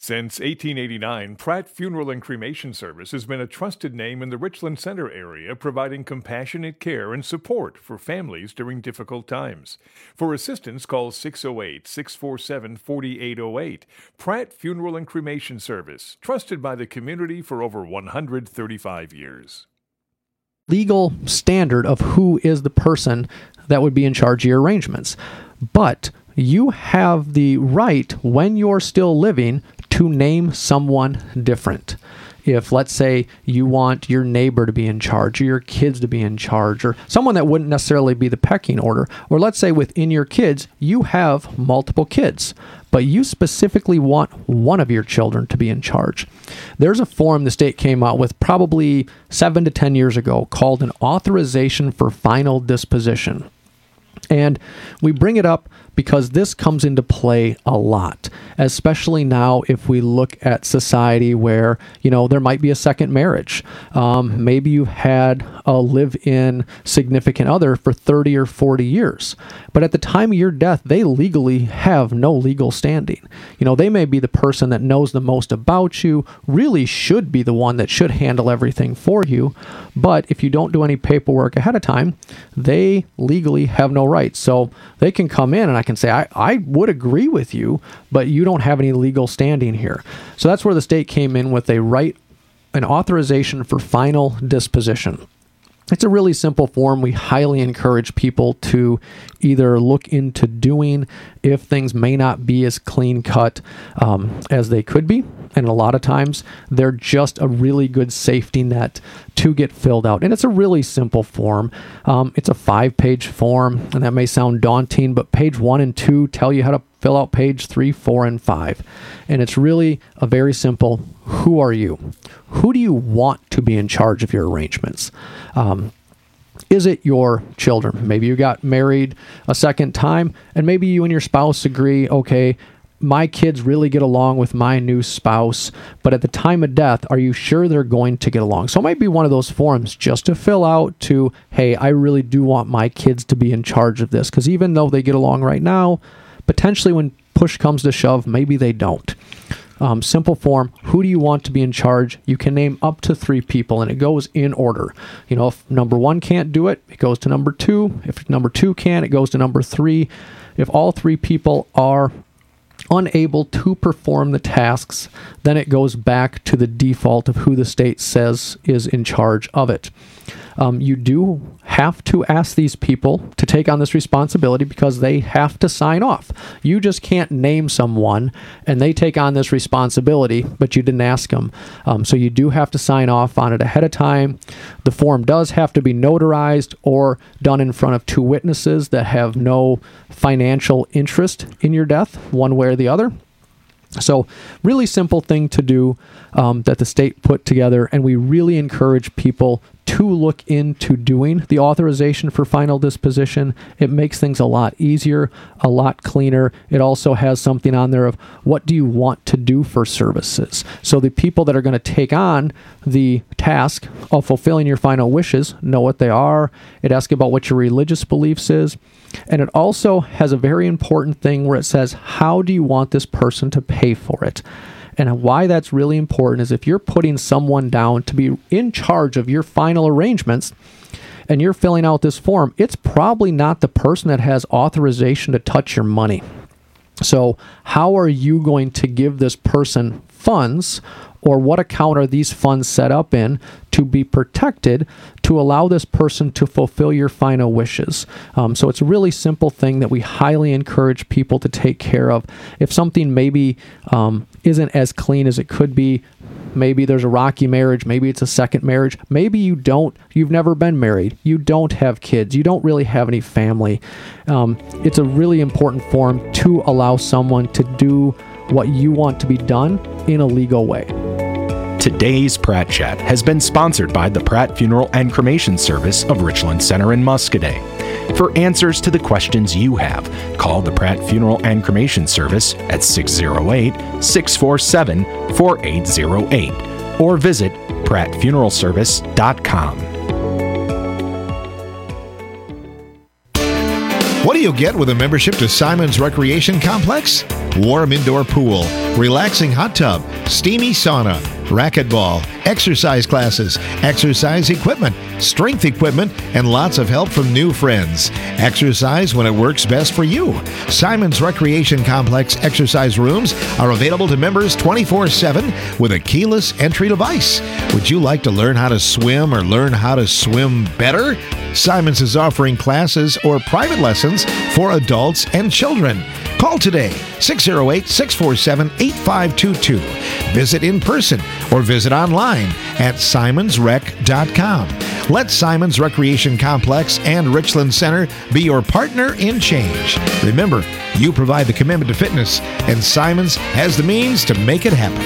Since 1889, Pratt Funeral and Cremation Service has been a trusted name in the Richland Center area, providing compassionate care and support for families during difficult times. For assistance, call 608-647-4808. Pratt Funeral and Cremation Service, trusted by the community for over 135 years. Legal standard of who is the person that would be in charge of your arrangements. But you have the right, when you're still living, to name someone different. If, let's say, you want your neighbor to be in charge, or your kids to be in charge, or someone that wouldn't necessarily be the pecking order, or let's say within your kids, you have multiple kids, but you specifically want one of your children to be in charge. There's a form the state came out with probably 7 to 10 years ago called an authorization for final disposition. And we bring it up because this comes into play a lot, especially now if we look at society where, there might be a second marriage. Maybe you've had a live-in significant other for 30 or 40 years. But at the time of your death, they legally have no legal standing. They may be the person that knows the most about you, really should be the one that should handle everything for you. But if you don't do any paperwork ahead of time, they legally have no rights. So they can come in and I can say, I would agree with you, but you don't have any legal standing here. So that's where the state came in with an authorization for final disposition. It's a really simple form we highly encourage people to either look into doing if things may not be as clean cut as they could be. And a lot of times they're just a really good safety net to get filled out. And it's a really simple form. It's a 5-page form, and that may sound daunting, but page 1 and 2 tell you how to fill out page 3, 4, and 5. And it's really a very simple, who are you? Who do you want to be in charge of your arrangements? Is it your children? Maybe you got married a second time, and maybe you and your spouse agree, okay, my kids really get along with my new spouse, but at the time of death, are you sure they're going to get along? So it might be one of those forms just to fill out to, hey, I really do want my kids to be in charge of this, because even though they get along right now, potentially when push comes to shove, maybe they don't. Simple form, who do you want to be in charge? You can name up to 3 people, and it goes in order. If number 1 can't do it, it goes to number 2. If number 2 can, it goes to number 3. If all 3 people are unable to perform the tasks, then it goes back to the default of who the state says is in charge of it. You do have to ask these people to take on this responsibility because they have to sign off. You just can't name someone and they take on this responsibility, but you didn't ask them. So you do have to sign off on it ahead of time. The form does have to be notarized or done in front of 2 witnesses that have no financial interest in your death, one way or the other. So really simple thing to do that the state put together, and we really encourage people to look into doing the authorization for final disposition. It makes things a lot easier, a lot cleaner. It also has something on there of what do you want to do for services. So the people that are going to take on the task of fulfilling your final wishes know what they are. It asks about what your religious beliefs is. And it also has a very important thing where it says, how do you want this person to pay for it? And why that's really important is if you're putting someone down to be in charge of your final arrangements and you're filling out this form, it's probably not the person that has authorization to touch your money. So how are you going to give this person funds, or what account are these funds set up in to be protected to allow this person to fulfill your final wishes? So it's a really simple thing that we highly encourage people to take care of. If something maybe isn't as clean as it could be, maybe there's a rocky marriage, maybe it's a second marriage, maybe you've never been married, you don't have kids, you don't really have any family. It's a really important form to allow someone to do what you want to be done in a legal way. Today's Pratt Chat has been sponsored by the Pratt Funeral and Cremation Service of Richland Center in Muscoda. For answers to the questions you have, call the Pratt Funeral and Cremation Service at 608-647-4808 or visit prattfuneralservice.com. What do you get with a membership to Simon's Recreation Complex? warm indoor pool, relaxing hot tub, steamy sauna, racquetball, exercise classes, exercise equipment, strength equipment, and lots of help from new friends. Exercise when it works best for you. Simon's Recreation Complex exercise rooms are available to members 24/7 with a keyless entry device. Would you like to learn how to swim or learn how to swim better? Simon's is offering classes or private lessons for adults and children. Call today, 608-647-8522. Visit in person or visit online at simonsrec.com. Let Simon's Recreation Complex and Richland Center be your partner in change. Remember, you provide the commitment to fitness, and Simon's has the means to make it happen.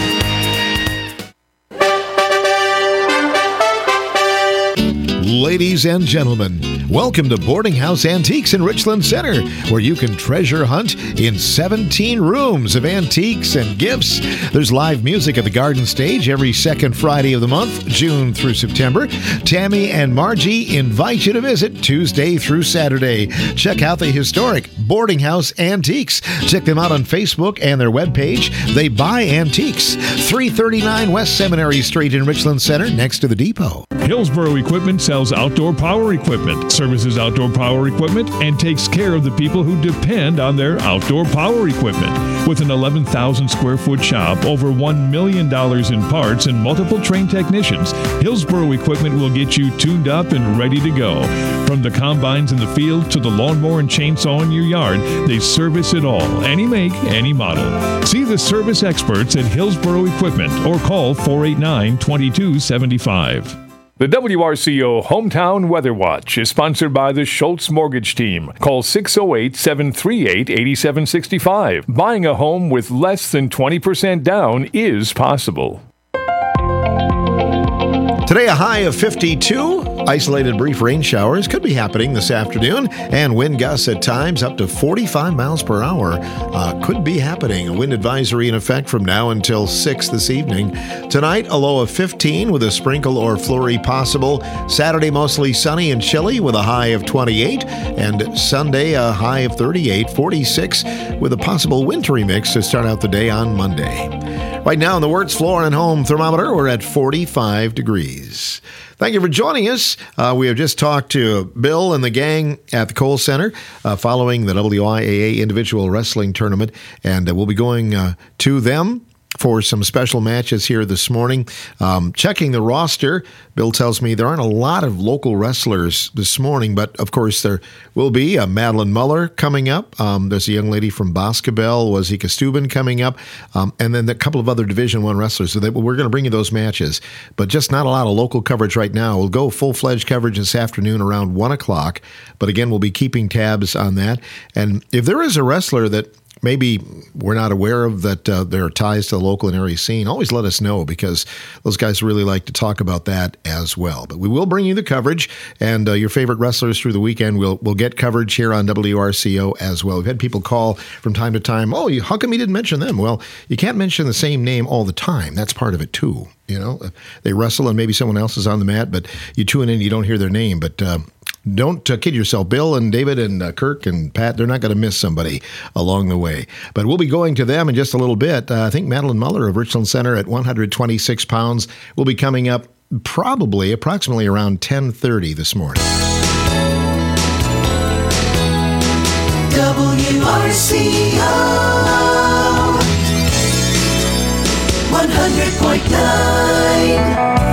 Ladies and gentlemen, welcome to Boarding House Antiques in Richland Center, where you can treasure hunt in 17 rooms of antiques and gifts. There's live music at the Garden Stage every second Friday of the month, June through September. Tammy and Margie invite you to visit Tuesday through Saturday. Check out the historic Boarding House Antiques. Check them out on Facebook and their webpage. They buy antiques. 339 West Seminary Street in Richland Center, next to the depot. Hillsboro Equipment sells outdoor power equipment, services outdoor power equipment, and takes care of the people who depend on their outdoor power equipment. With an 11,000 square foot shop, over $1 million in parts, and multiple trained technicians, Hillsboro Equipment will get you tuned up and ready to go. From the combines in the field to the lawnmower and chainsaw in your yard, they service it all, any make, any model. See the service experts at Hillsboro Equipment or call 489-2275. The WRCO Hometown Weather Watch is sponsored by the Schultz Mortgage Team. Call 608-738-8765. Buying a home with less than 20% down is possible. Today, a high of 52. Isolated brief rain showers could be happening this afternoon, and wind gusts at times up to 45 miles per hour could be happening. A wind advisory in effect from now until 6 this evening. Tonight, a low of 15 with a sprinkle or flurry possible. Saturday, mostly sunny and chilly with a high of 28. And Sunday, a high of 38, 46 with a possible wintry mix to start out the day on Monday. Right now in the Wirtz Floor and Home thermometer, we're at 45 degrees. Thank you for joining us. We have just talked to Bill and the gang at the Kohl Center following the WIAA Individual Wrestling Tournament, and we'll be going to them for some special matches here this morning. Checking the roster, Bill tells me there aren't a lot of local wrestlers this morning, but of course there will be Madeline Muller coming up. There's a young lady from Boscobel, Wazika Steuben coming up, and then a couple of other Division I wrestlers. So we're going to bring you those matches, but just not a lot of local coverage right now. We'll go full-fledged coverage this afternoon around 1 o'clock, but again, we'll be keeping tabs on that. And if there is a wrestler that maybe we're not aware of that there are ties to the local and area scene, always let us know, because those guys really like to talk about that as well. But we will bring you the coverage, and your favorite wrestlers through the weekend will get coverage here on WRCO as well. We've had people call from time to time, how come you didn't mention them? Well, you can't mention the same name all the time. That's part of it too. You know, they wrestle and maybe someone else is on the mat, but you tune in, you don't hear their name. But don't kid yourself. Bill and David and Kirk and Pat, they're not going to miss somebody along the way. But we'll be going to them in just a little bit. I think Madeline Muller of Richland Center at 126 pounds will be coming up approximately around 10:30 this morning. WRCO 100.9.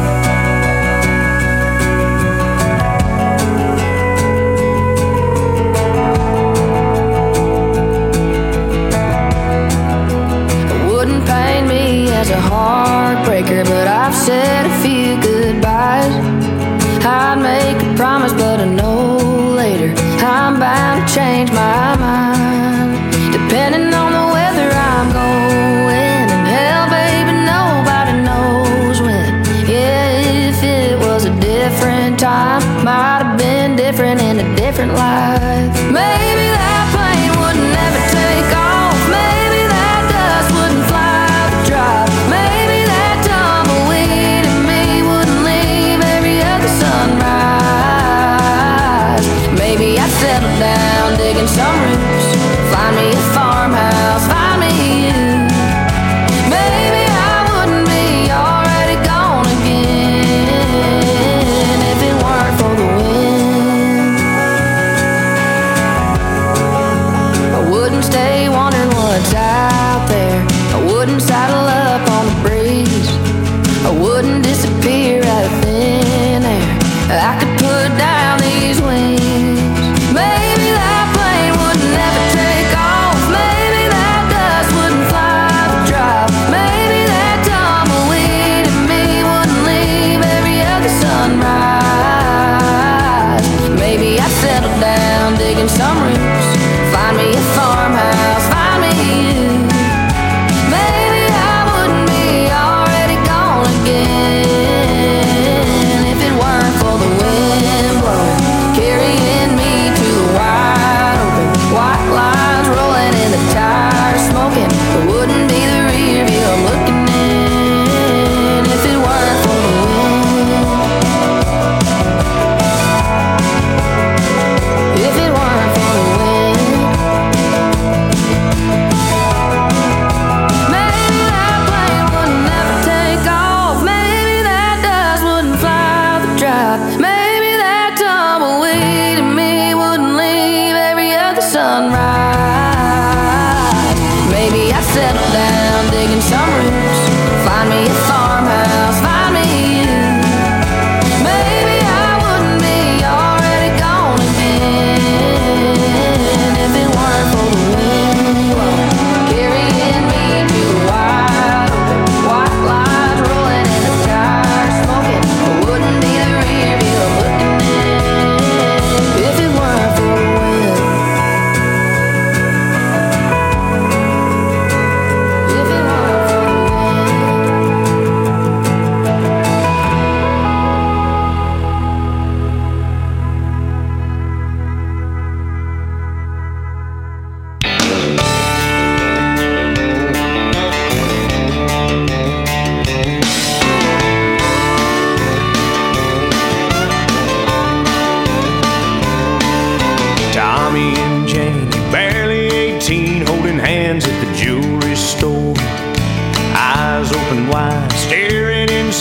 As a heartbreaker, but I've said a few goodbyes. I'd make a promise, but I know later I'm bound to change my mind. Depending on the weather I'm going, and hell, baby, nobody knows when. Yeah, if it was a different time, might have been different in a different life. Maybe that plane wouldn't ever take off. Maybe that dust wouldn't fly. Maybe that tumbleweed in me wouldn't leave every other sunrise. Maybe I'd settle down digging some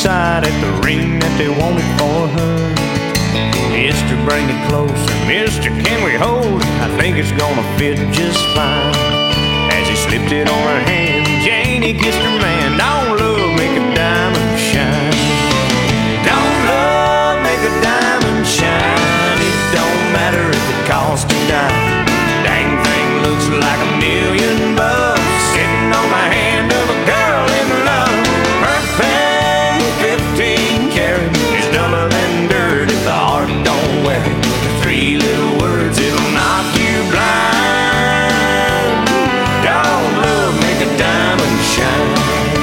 decide at the ring that they wanted for her. Mister, bring it closer. Mister, can we hold it? I think it's gonna fit just fine. As he slipped it on her hand, Janie kissed her man. Don't love make a diamond shine. Don't love make a diamond shine. It don't matter if it costs a dime. Dang thing looks like $1 million sitting on the hand of a girl in love. Her thing, 15 karat, is duller than dirt if the heart don't wear it. The 3 little words, it'll knock you blind. Don't love make a diamond shine.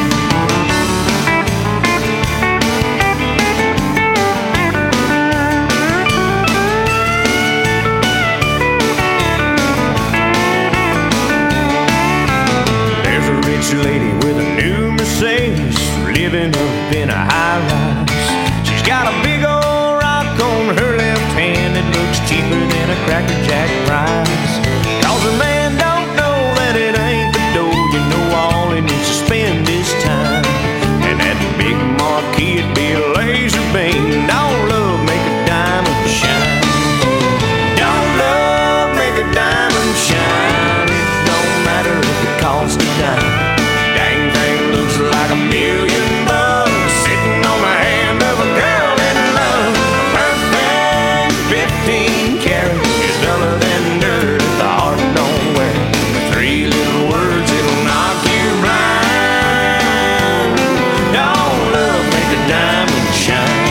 Lady with a new Mercedes, living up in a high-rise. She's got a big old rock on her left hand that looks cheaper than a Cracker Jack prize. 'Cause a man don't know that it ain't the dough. You know all he needs to spend is time. And that big marquee, it'd be a laser beam. Don't love make a diamond shine. Don't love make a diamond shine. It don't matter if it costs a dime. Like $1 million sitting on the hand of a girl in love. Her thing, 15 karat, is duller than dirt if the heart don't wear it. The 3 little words, it'll knock you blind. Don't love make a diamond shine.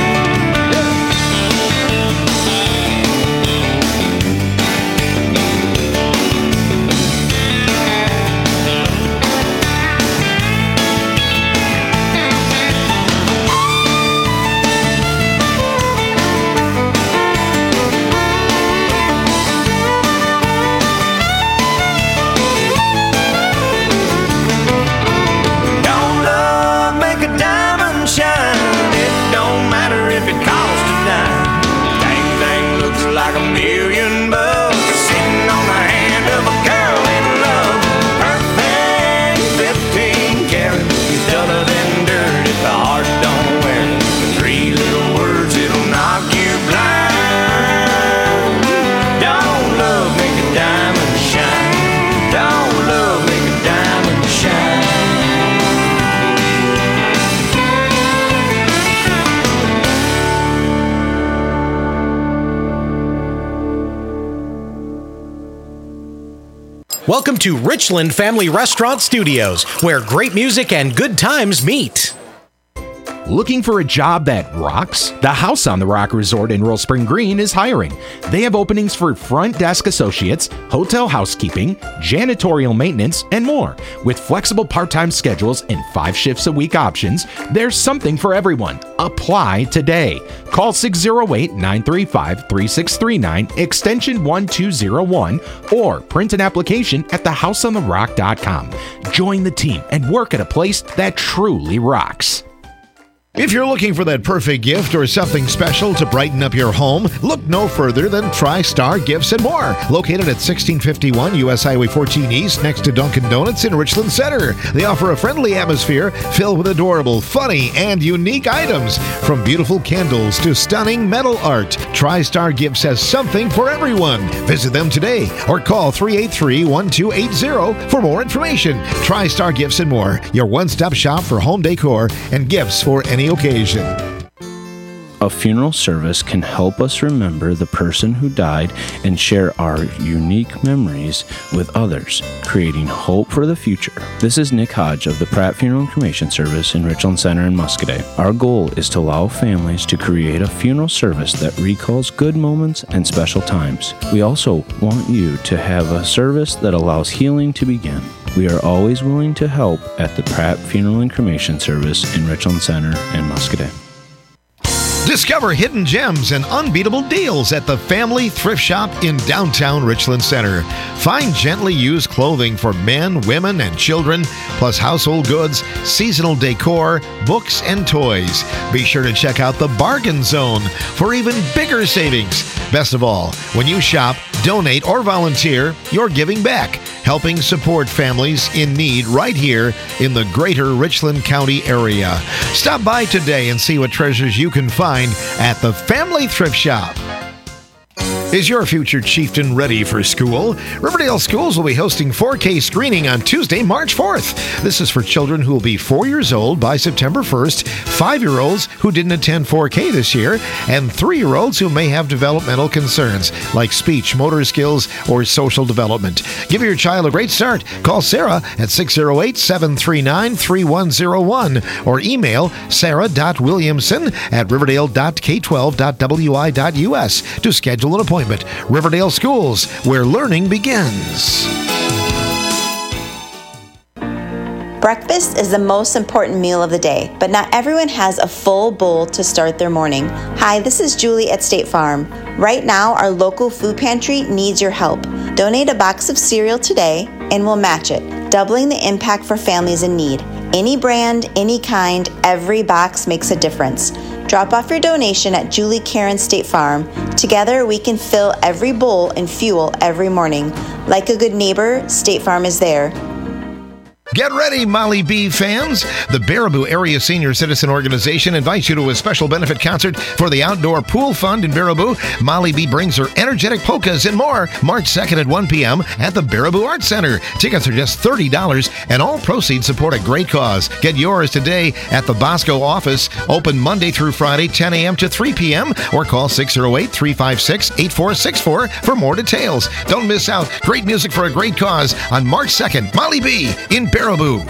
Like $1 million sitting on the hand of a girl in love. Her thing, 15 karat, is duller than dirt if the heart don't wear it. The 3 little words, it'll knock you blind. Don't love make a diamond shine. Don't love make a diamond shine. Welcome to Richland Family Restaurant Studios, where great music and good times meet. Looking for a job that rocks? The House on the Rock Resort in Royal Spring Green is hiring. They have openings for front desk associates, hotel housekeeping, janitorial maintenance, and more. With flexible part-time schedules and 5 shifts a week options, there's something for everyone. Apply today. Call 608-935-3639, extension 1201, or print an application at thehouseontherock.com. Join the team and work at a place that truly rocks. If you're looking for that perfect gift or something special to brighten up your home, look no further than TriStar Gifts and More. Located at 1651 U.S. Highway 14 East next to Dunkin' Donuts in Richland Center. They offer a friendly atmosphere filled with adorable, funny, and unique items. From beautiful candles to stunning metal art, TriStar Gifts has something for everyone. Visit them today or call 383-1280 for more information. TriStar Gifts and More, your one-stop shop for home decor and gifts for any occasion. A funeral service can help us remember the person who died and share our unique memories with others, creating hope for the future. This is Nick Hodge of the Pratt Funeral and Cremation Service in Richland Center and Muscoda. Our goal is to allow families to create a funeral service that recalls good moments and special times. We also want you to have a service that allows healing to begin. We are always willing to help at the Pratt Funeral and Cremation Service in Richland Center and Muscoda. Discover hidden gems and unbeatable deals at the Family Thrift Shop in downtown Richland Center. Find gently used clothing for men, women, and children, plus household goods, seasonal decor, books, and toys. Be sure to check out the Bargain Zone for even bigger savings. Best of all, when you shop, donate, or volunteer, you're giving back. helping support families in need right here in the greater Richland County area. Stop by today and see what treasures you can find at the Family Thrift Shop. Is your future chieftain ready for school? Riverdale Schools will be hosting 4K screening on Tuesday, March 4th. This is for children who will be 4 years old by September 1st, 5-year-olds who didn't attend 4K this year, and 3-year-olds who may have developmental concerns like speech, motor skills, or social development. Give your child a great start. Call Sarah at 608-739-3101 or email sarah.williamson@riverdale.k12.wi.us to schedule an appointment. Riverdale Schools, where learning begins. Breakfast is the most important meal of the day, but not everyone has a full bowl to start their morning. Hi, this is Julie at State Farm. Right now, our local food pantry needs your help. Donate a box of cereal today and we'll match it, doubling the impact for families in need. Any brand, any kind, every box makes a difference. Drop off your donation at Julie Karen State Farm. Together, we can fill every bowl and fuel every morning. Like a good neighbor, State Farm is there. Get ready, Molly B fans! The Baraboo Area Senior Citizen Organization invites you to a special benefit concert for the Outdoor Pool Fund in Baraboo. Molly B brings her energetic polkas and more March 2nd at 1 p.m. at the Baraboo Arts Center. Tickets are just $30 and all proceeds support a great cause. Get yours today at the Bosco office, open Monday through Friday, 10 a.m. to 3 p.m. or call 608-356-8464 for more details. Don't miss out. Great music for a great cause on March 2nd. Molly B in Baraboo.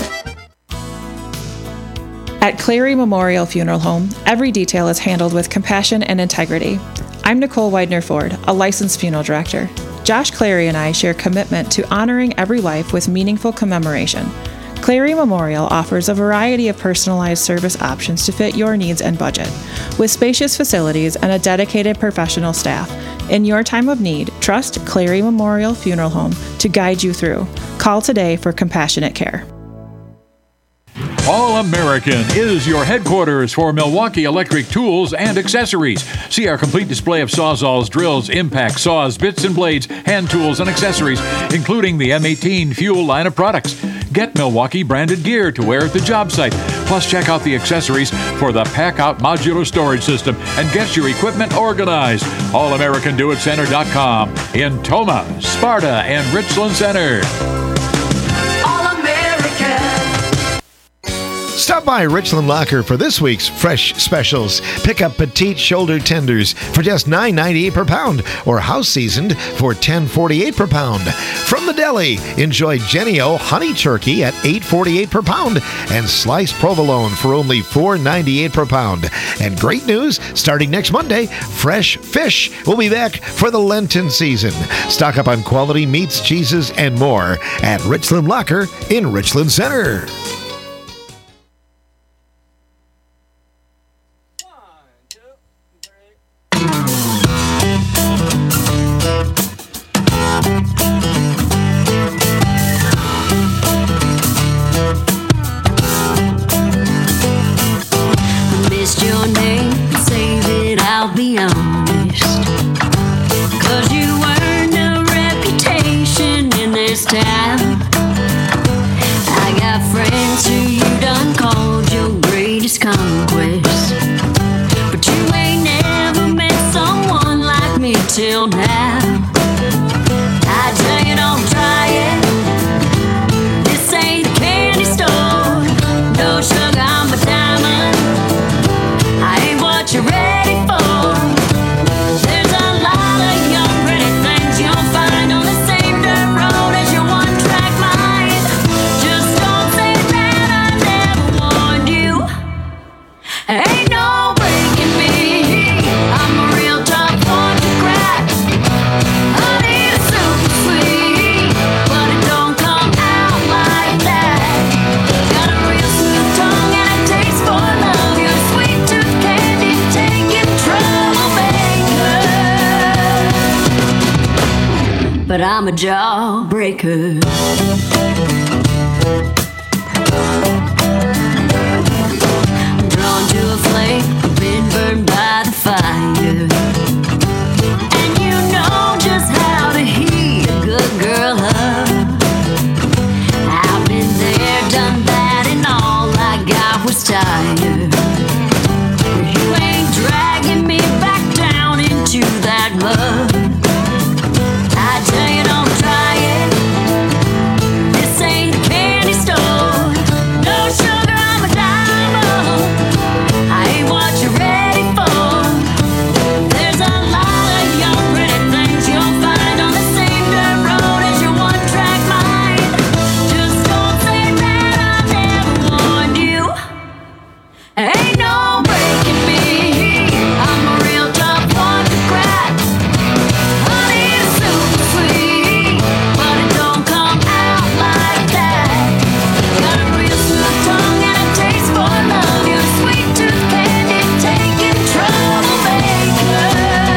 At Clary Memorial Funeral Home, every detail is handled with compassion and integrity. I'm Nicole Widener Ford, a licensed funeral director. Josh Clary and I share commitment to honoring every life with meaningful commemoration. Clary Memorial offers a variety of personalized service options to fit your needs and budget. With spacious facilities and a dedicated professional staff, in your time of need, trust Clary Memorial Funeral Home to guide you through. Call today for compassionate care. All American is your headquarters for Milwaukee electric tools and accessories. See our complete display of sawzalls, drills, impact saws, bits and blades, hand tools, and accessories, including the M18 Fuel line of products. Get Milwaukee branded gear to wear at the job site. Plus, check out the accessories for the Pack-Out modular storage system and get your equipment organized. AllAmericanDoItCenter.com in Toma, Sparta, and Richland Center. Stop by Richland Locker for this week's fresh specials. Pick up petite shoulder tenders for just $9.98 per pound or house seasoned for $10.48 per pound. From the deli, enjoy Jennie-O honey turkey at $8.48 per pound and sliced provolone for only $4.98 per pound. And great news, starting next Monday, fresh fish will be back for the Lenten season. Stock up on quality meats, cheeses, and more at Richland Locker in Richland Center. But I'm a jawbreaker. I'm drawn to a flame, been burned by the fire. And you know just how to heat a good girl up. is tired. You ain't dragging me back down into that mud. I tell you don't try it. This ain't a candy store. No sugar, I'm a diamond. I ain't what you're ready for. There's a lot of young pretty things you'll find on the same dirt road as your one-track mind. Just don't say that I never warned you. Ain't no breaking me. I'm a real tough one to crack. Honey is super sweet, but it don't come out like that. Got a real smooth tongue and a taste for love. You're a sweet tooth candy taking troublemaker,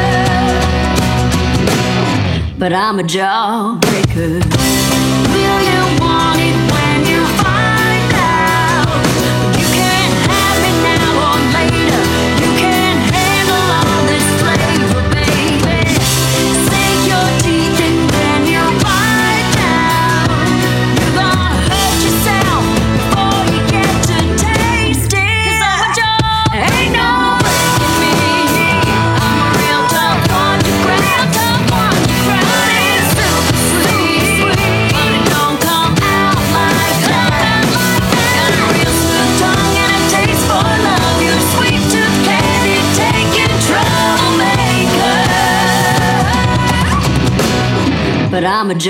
but I'm a jawbreaker. Will you want it when you find out? You can't have me now or later. You can't handle all this flavor, baby. Sink your teeth and then you bite down. You're gonna hurt yourself before you get to taste it. 'Cause I'm a jaw, ain't no breaking me. I'm a real tough one to crack. Honey is super sweet, but it don't come out like that. Got a real smooth tongue and a taste for love. You're a sweet tooth candy taking troublemaker, but I'm a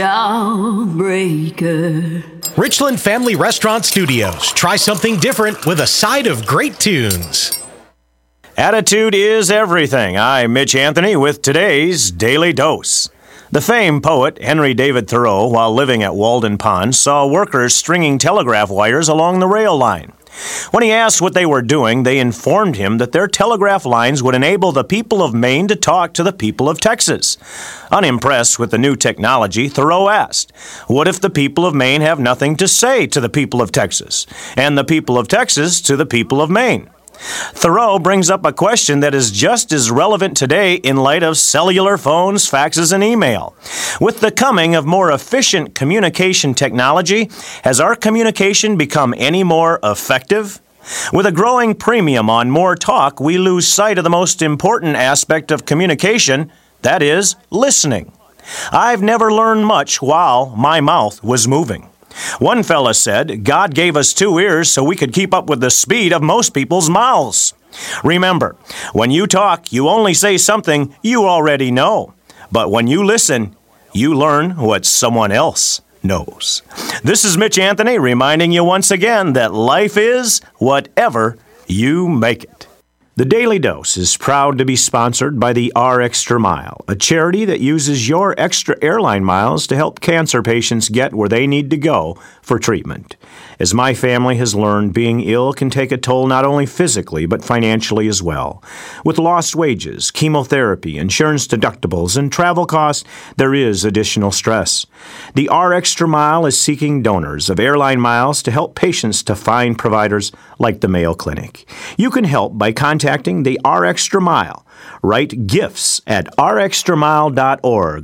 jawbreaker. Richland Family Restaurant Studios. Try something different with a side of great tunes. Attitude is everything. I'm Mitch Anthony with today's Daily Dose. The famed poet Henry David Thoreau, while living at Walden Pond, saw workers stringing telegraph wires along the rail line. When he asked what they were doing, they informed him that their telegraph lines would enable the people of Maine to talk to the people of Texas. Unimpressed with the new technology, Thoreau asked, "What if the people of Maine have nothing to say to the people of Texas, and the people of Texas to the people of Maine?" Thoreau brings up a question that is just as relevant today in light of cellular phones, faxes, and email. With the coming of more efficient communication technology, has our communication become any more effective? With a growing premium on more talk, we lose sight of the most important aspect of communication, that is, listening. I've never learned much while my mouth was moving. One fella said, God gave us 2 ears so we could keep up with the speed of most people's mouths. Remember, when you talk, you only say something you already know. But when you listen, you learn what someone else knows. This is Mitch Anthony reminding you once again that life is whatever you make it. The Daily Dose is proud to be sponsored by the R Extra Mile, a charity that uses your extra airline miles to help cancer patients get where they need to go for treatment. As my family has learned, being ill can take a toll not only physically but financially as well. With lost wages, chemotherapy, insurance deductibles, and travel costs, there is additional stress. The R Extra Mile is seeking donors of airline miles to help patients to find providers like the Mayo Clinic. You can help by contacting the R Extra Mile. Write gifts at rextramile.org,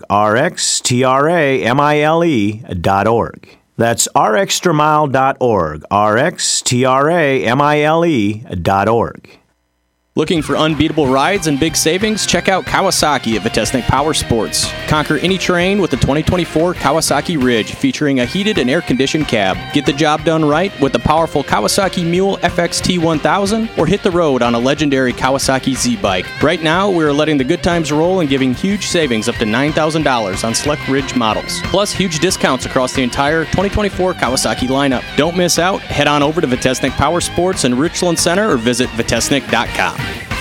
rxtramile.org. That's rxtramile.org, rxtramile.org. Looking for unbeatable rides and big savings? Check out Kawasaki at Vitesnik Power Sports. Conquer any terrain with the 2024 Kawasaki Ridge, featuring a heated and air-conditioned cab. Get the job done right with the powerful Kawasaki Mule FXT 1000, or hit the road on a legendary Kawasaki Z-Bike. Right now, we are letting the good times roll and giving huge savings up to $9,000 on select Ridge models. Plus, huge discounts across the entire 2024 Kawasaki lineup. Don't miss out. Head on over to Vitesnik Power Sports in Richland Center or visit vitesnik.com.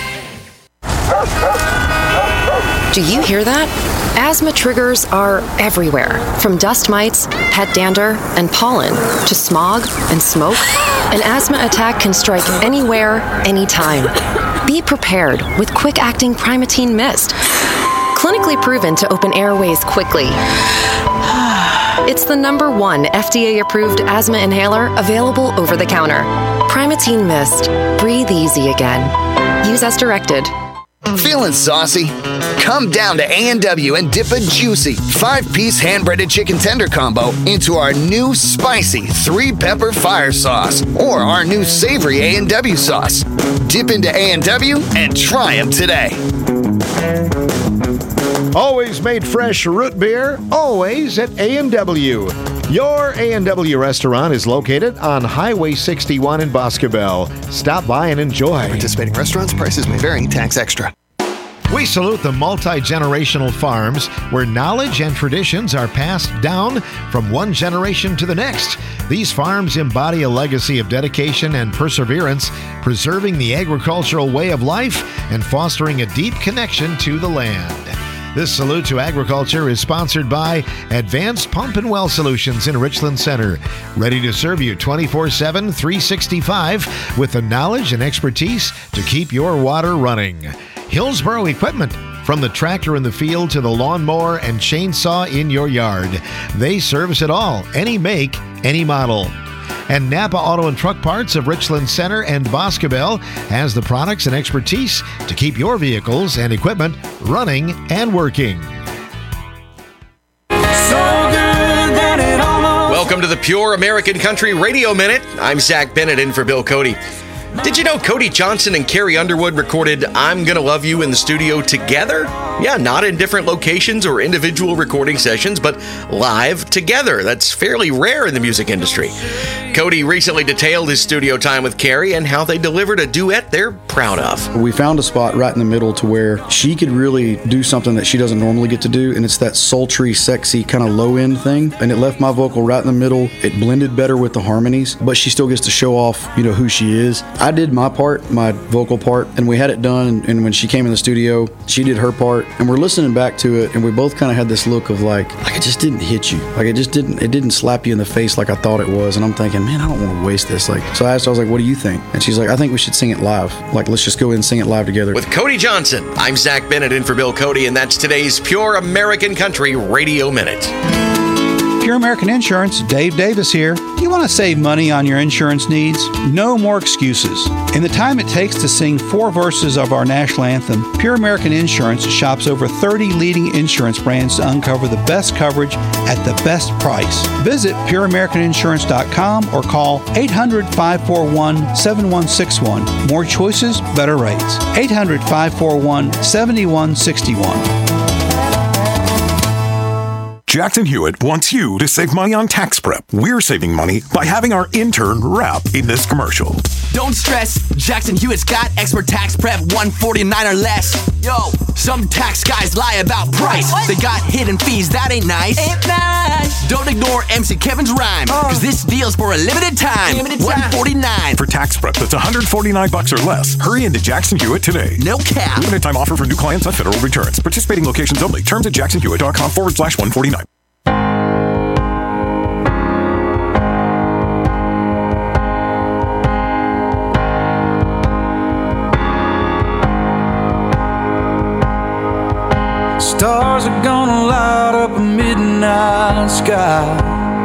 Do you hear that? Asthma triggers are everywhere, from dust mites, pet dander, and pollen, to smog and smoke. An asthma attack can strike anywhere, anytime. Be prepared with quick-acting Primatene Mist. Clinically proven to open airways quickly. It's the #1 FDA-approved asthma inhaler available over the counter. Primatene Mist. Breathe easy again. Use as directed. Feeling saucy? Come down to A&W and dip a juicy 5-piece hand-breaded chicken tender combo into our new spicy 3-pepper fire sauce or our new savory A&W sauce. Dip into A&W and try them today. Always made fresh root beer, always at A&W. Your A&W restaurant is located on Highway 61 in Boscobel. Stop by and enjoy. Participating restaurants, prices may vary, tax extra. We salute the multi-generational farms where knowledge and traditions are passed down from one generation to the next. These farms embody a legacy of dedication and perseverance, preserving the agricultural way of life and fostering a deep connection to the land. This Salute to Agriculture is sponsored by Advanced Pump and Well Solutions in Richland Center, ready to serve you 24/7, 365 with the knowledge and expertise to keep your water running. Hillsboro Equipment, from the tractor in the field to the lawnmower and chainsaw in your yard. They service it all, any make, any model. And Napa Auto and Truck Parts of Richland Center and Boscobel has the products and expertise to keep your vehicles and equipment running and working. Welcome to the Pure American Country Radio Minute. I'm Zach Bennett in for Bill Cody. Did you know Cody Johnson and Carrie Underwood recorded I'm Gonna Love You in the studio together? Yeah, not in different locations or individual recording sessions, but live together. That's fairly rare in the music industry. Cody recently detailed his studio time with Carrie and how they delivered a duet they're proud of. We found a spot right in the middle to where she could really do something that she doesn't normally get to do, and it's that sultry, sexy, kind of low-end thing, and it left my vocal right in the middle. It blended better with the harmonies, but she still gets to show off, who she is. I did my part, my vocal part, and we had it done, and when she came in the studio, she did her part, and we're listening back to it, and we both kind of had this look of like it just didn't hit you. It didn't slap you in the face like I thought it was, and I'm thinking, man, I don't want to waste this. So I asked her, I was like, what do you think? And she's like, I think we should sing it live. Let's just go in and sing it live together. With Cody Johnson, I'm Zach Bennett in for Bill Cody, and that's today's Pure American Country Radio Minute. Pure American Insurance, Dave Davis here. You want to save money on your insurance needs? No more excuses. In the time it takes to sing 4 verses of our national anthem, Pure American Insurance shops over 30 leading insurance brands to uncover the best coverage at the best price. Visit pureamericaninsurance.com or call 800-541-7161. More choices, better rates. 800-541-7161. Jackson Hewitt wants you to save money on tax prep. We're saving money by having our intern rap in this commercial. Don't stress, Jackson Hewitt's got expert tax prep, $149 or less. Yo, some tax guys lie about price. They got hidden fees, that ain't nice. Don't ignore MC Kevin's rhyme, cause this deal's for a limited time. $149 for tax prep that's $149 or less. Hurry into Jackson Hewitt today. No cap. Limited time offer for new clients on federal returns. Participating locations only. Terms at jacksonhewitt.com/149. Stars are gonna light up a midnight sky.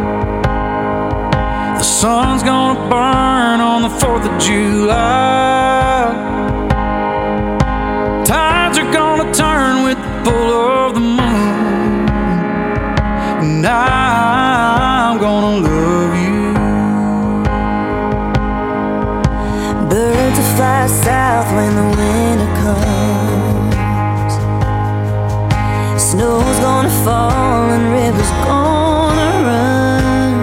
The sun's gonna burn on the 4th of July. Tides are gonna turn with the pull of the moon. And I'm gonna love you. Birds will fly south when the winter comes. Snow's gonna fall and rivers gonna run.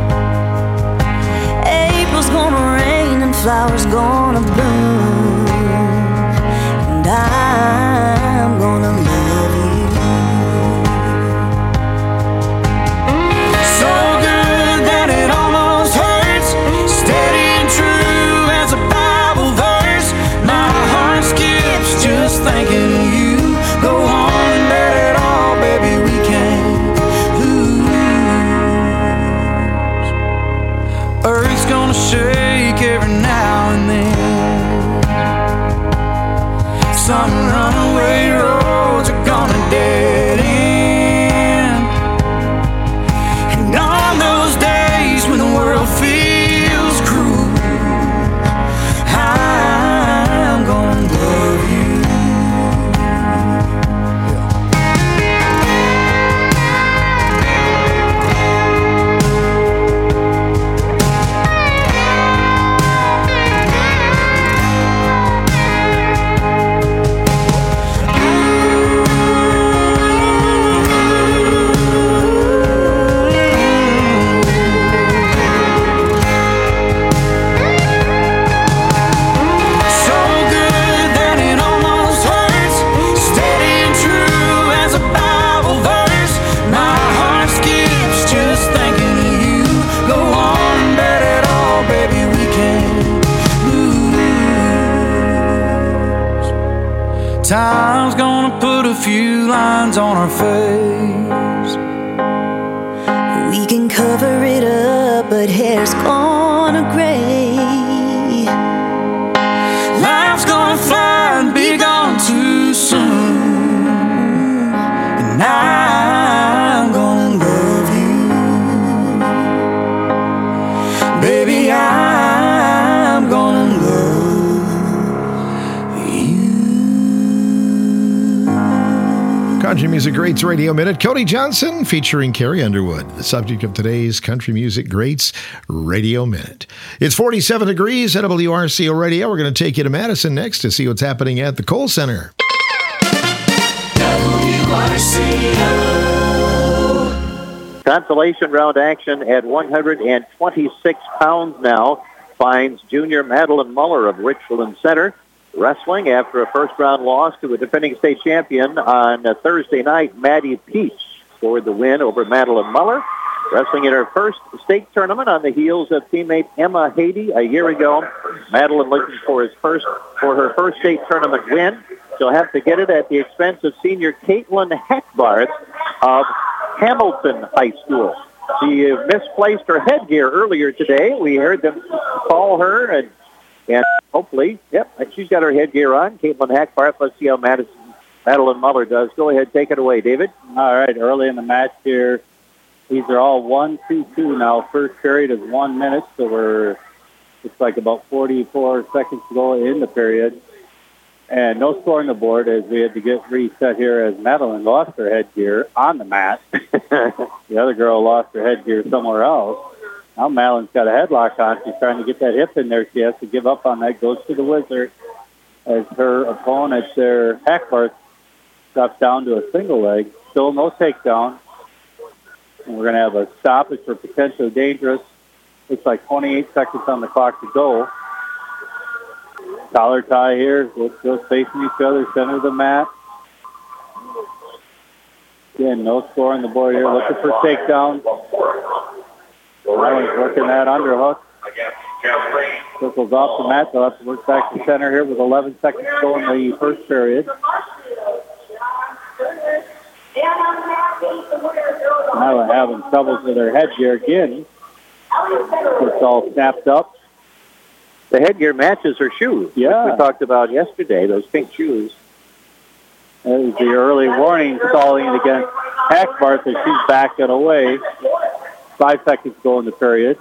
April's gonna rain and flowers gonna bloom. And I'm gonna love you. So good that it almost hurts. Steady and true as a Bible verse. My heart skips just thinking of you. Go on and let it all, baby, we can't lose. Earth's gonna shake every now and then. Something Time's gonna put a few lines on our face. We can cover it up, but hair's gonna gray. Life's gonna fly and be gone too soon. And I'm gonna love you. Baby, I'm gonna love Country Music Greats Radio Minute. Cody Johnson featuring Carrie Underwood, the subject of today's Country Music Greats Radio Minute. It's 47 degrees at WRCO Radio. We're going to take you to Madison next to see what's happening at the Kohl Center. WRCO. Consolation round action at 126 pounds now finds junior Madeline Muller of Richland Center. Wrestling after a first-round loss to a defending state champion on Thursday night, Maddie Peach scored the win over Madeline Muller. Wrestling in her first state tournament on the heels of teammate Emma Haiti a year ago. Madeline looking for her first state tournament win. She'll have to get it at the expense of senior Caitlin Heckbarth of Hamilton High School. She misplaced her headgear earlier today. We heard them call her and hopefully, she's got her headgear on. Caitlin Hackbarth, let's see how Madeline Muller does. Go ahead, take it away, David. All right, early in the match here, these are all 1-2-2 now. First period is 1 minute, so it's like about 44 seconds to go in the period. And no score on the board as we had to get reset here as Madeline lost her headgear on the mat. The other girl lost her headgear somewhere else. Now Madeline's got a headlock on. She's trying to get that hip in there. She has to give up on that. Goes to the Wizard as her opponent there, Hackbarth, drops down to a single leg. Still no takedown. And we're going to have a stoppage for potentially dangerous. Looks like 28 seconds on the clock to go. Collar tie here. Both facing each other, center of the mat. Again, no score on the board here. Looking for takedown. Madelin's working that underhook. Circles off the mat. They'll have to work back to center here with 11 seconds to go in the first period. Madeline having troubles with her headgear again. It's all snapped up. The headgear matches her shoes, which we talked about yesterday, those pink shoes. That was the early warning stalling against Hackbarth as she's backing away. 5 seconds to go in the period.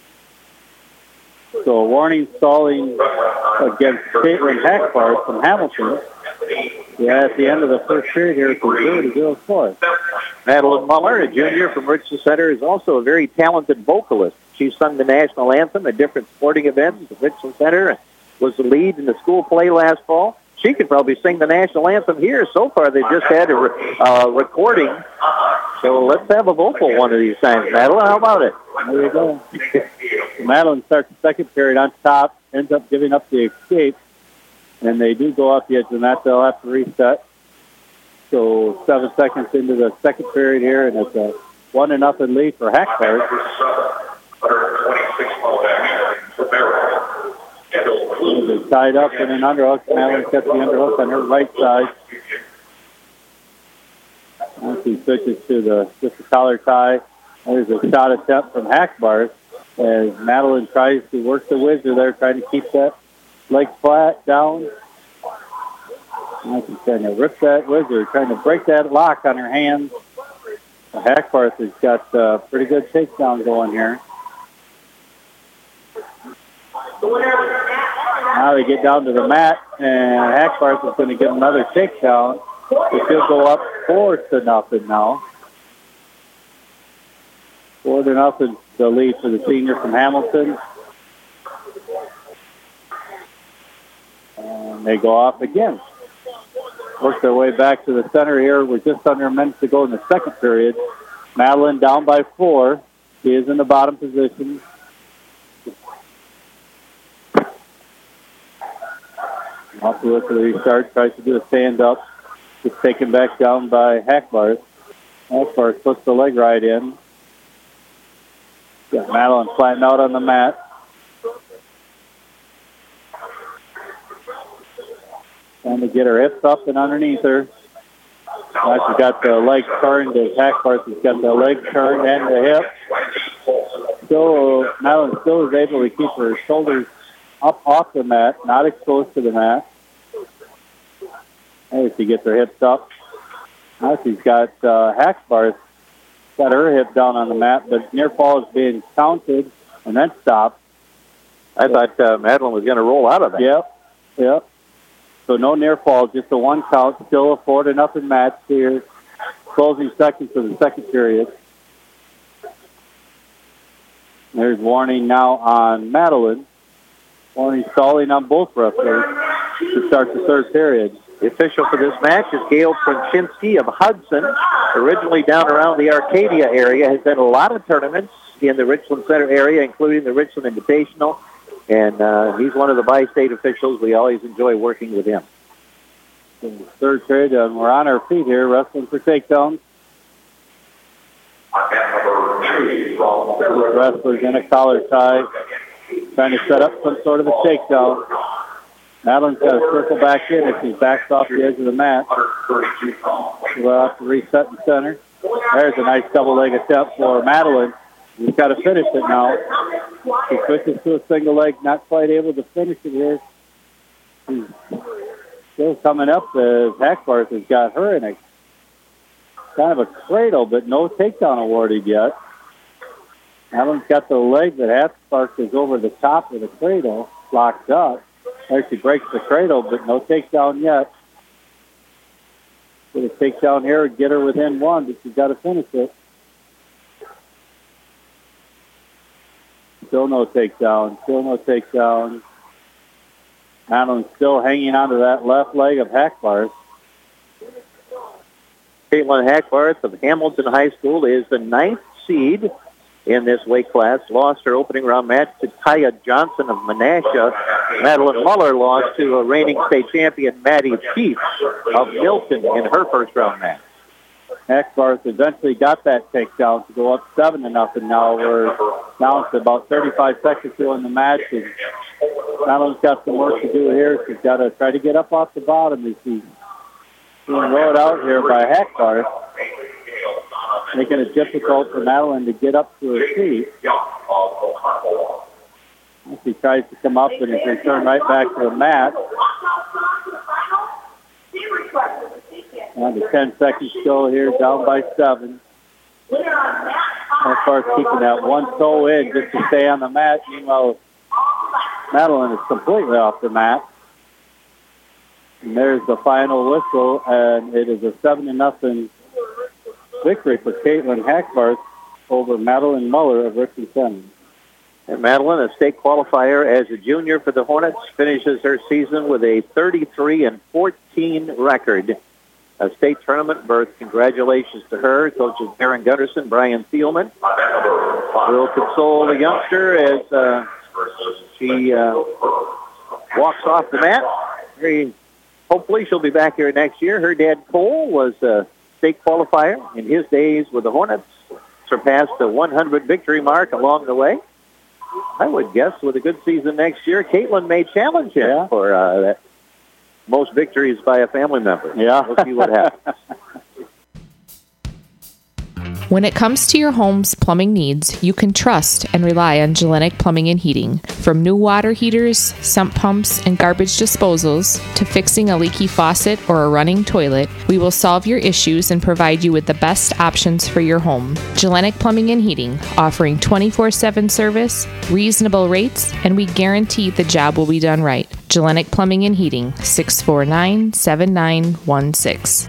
So a warning stalling against Caitlin Hackbarth from Hamilton. At the end of the first period here, it's a 0-0 score. Madeline Muller, a junior from Richland Center, is also a very talented vocalist. She sung the national anthem at different sporting events at Richland Center, was the lead in the school play last fall. She could probably sing the national anthem here. So far, they just had a recording. So let's have a vocal one of these times. Madeline, how about it? There you go. Madeline starts the second period on top, ends up giving up the escape, and they do go off the edge of the mat. They'll have to reset. So 7 seconds into the second period here, and it's a 1-0 lead for Hackbarth. They're tied up in an underhook. Madeline's got the underhook on her right side. Once he switches to just the collar tie, there's a shot attempt from Hackbarth as Madeline tries to work the Wizard there, trying to keep that leg flat down. Now she's trying to rip that Wizard, trying to break that lock on her hands. Hackbarth has got a pretty good takedown going here. Now they get down to the mat, and Hackbarth is going to get another takedown. It should go up 4-0 now. 4-0, the lead for the senior from Hamilton. And they go off again. Work their way back to the center here. We're just under a minute to go in the second period. Madeline down by 4. She is in the bottom position. Off the look of the restart, tries to do a stand-up. Gets taken back down by Hackbarth. Hackbarth puts the leg right in. Got Madeline flattened out on the mat. Trying to get her hips up and underneath her. Now she's got the leg turned. As Hackbarth has got the leg turned and the hip. Still, Madeline still is able to keep her shoulders up off the mat, not exposed to the mat. There she gets her hips up. Now she's got Hackbarth got her hip down on the mat, but near fall is being counted and then stopped. I thought Madeline was going to roll out of that. Yep. So no near fall, just a one count. Still a 4-0 match here. Closing seconds of the second period. There's warning now on Madeline. Warning stalling on both wrestlers to start the third period. The official for this match is Gail Princhinsky of Hudson, originally down around the Arcadia area, has done a lot of tournaments in the Richland Center area, including the Richland Invitational, and he's one of the bi-state officials. We always enjoy working with him. Third period, and we're on our feet here, wrestling for takedowns. Wrestlers in a collar tie, trying to set up some sort of a takedown. Madeline's got to circle back in as she's backed off the edge of the mat. We'll have to reset and center. There's a nice double leg attempt for Madeline. She's got to finish it now. She switches to a single leg, not quite able to finish it here. She's still coming up as Hackbarth has got her in a kind of a cradle, but no takedown awarded yet. Madeline's got the leg that Hackbarth is over the top of the cradle, locked up. There she breaks the cradle, but no takedown yet. Get a takedown here and get her within one, but she's got to finish it. Still no takedown. Madeline's still hanging onto that left leg of Hackbarth. Caitlin Hackbarth of Hamilton High School is the 9th seed in this weight class. Lost her opening round match to Taya Johnson of Menasha. Madeline Muller lost to a reigning state champion Maddie Chief of Milton in her first round match. Hackbarth eventually got that takedown to go up 7-0 now. We're down to about 35 seconds to in the match. And Madeline's got some work to do here. She's got to try to get up off the bottom as she's being rode out here by Hackbarth, making it difficult for Madeline to get up to her feet. She tries to come up and is returned right back to the mat. Down to 10 seconds still here, down by 7. Hackbarth keeping that one toe in just to stay on the mat. Meanwhile, Madeline is completely off the mat. And there's the final whistle, and it is a 7-0 victory for Caitlin Hackbarth over Madeline Muller of Richland Center. And Madeline, a state qualifier as a junior for the Hornets, finishes her season with a 33-14 record. A state tournament berth. Congratulations to her. Coaches Darren Gunderson, Brian Thielman will console the youngster as she walks off the mat. Hopefully she'll be back here next year. Her dad, Cole, was a state qualifier in his days with the Hornets. Surpassed the 100 victory mark along the way. I would guess with a good season next year, Caitlin may challenge him for that most victories by a family member. Yeah. We'll see what happens. When it comes to your home's plumbing needs, you can trust and rely on Gellenic Plumbing and Heating. From new water heaters, sump pumps, and garbage disposals, to fixing a leaky faucet or a running toilet, we will solve your issues and provide you with the best options for your home. Gellenic Plumbing and Heating, offering 24/7 service, reasonable rates, and we guarantee the job will be done right. Gellenic Plumbing and Heating, 649-7916.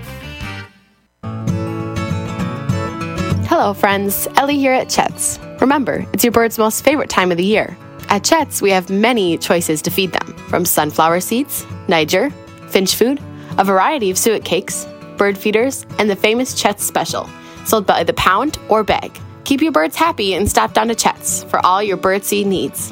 Hello friends, Ellie here at Chet's. Remember, it's your bird's most favorite time of the year. At Chet's, we have many choices to feed them, from sunflower seeds, Niger, finch food, a variety of suet cakes, bird feeders, and the famous Chet's Special, sold by the pound or bag. Keep your birds happy and stop down to Chet's for all your birdseed needs.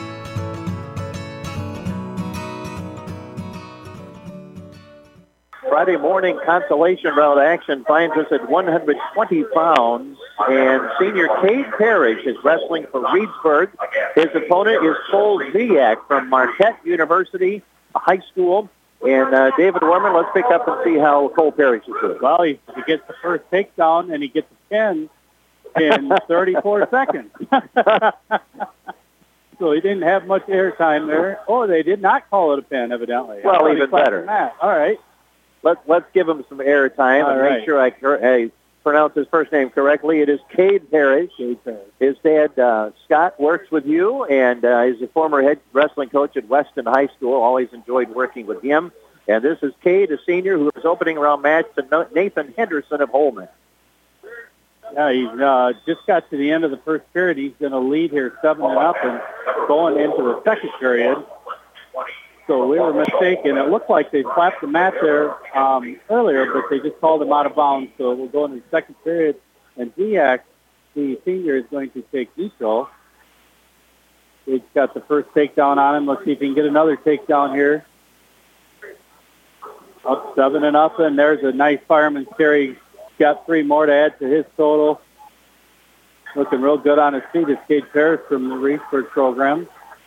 Friday morning consolation round action finds us at 120 pounds, and senior Cade Parrish is wrestling for Reedsburg. His opponent is Cole Ziak from Marquette University High School. And David Warman, let's pick up and see how Cole Parrish is doing. Well, he gets the first takedown, and he gets a 10 in 34 seconds. So he didn't have much airtime there. Oh, they did not call it a pin, evidently. Well, even better. All right. Let's give him some airtime and make sure I pronounce his first name correctly. It is Cade Parrish. His dad, Scott, works with you, and is a former head wrestling coach at Weston High School. Always enjoyed working with him. And this is Cade, a senior, who is opening round match to Nathan Henderson of Holman. Yeah, he's just got to the end of the first period. He's going to lead here 7-0 and going into the second period. So we were mistaken. It looked like they slapped the mat there earlier, but they just called him out of bounds. So we'll go into the second period. And Ziak, the senior, is going to take neutral. He's got the first takedown on him. Let's see if he can get another takedown here. Up 7-0. There's a nice fireman's carry. Got 3 more to add to his total. Looking real good on his feet is Cade Parrish from the Reedsburg program.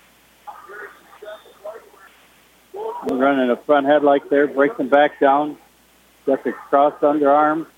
He's running a front headlock there, breaks him back down. Got the crossed underarm.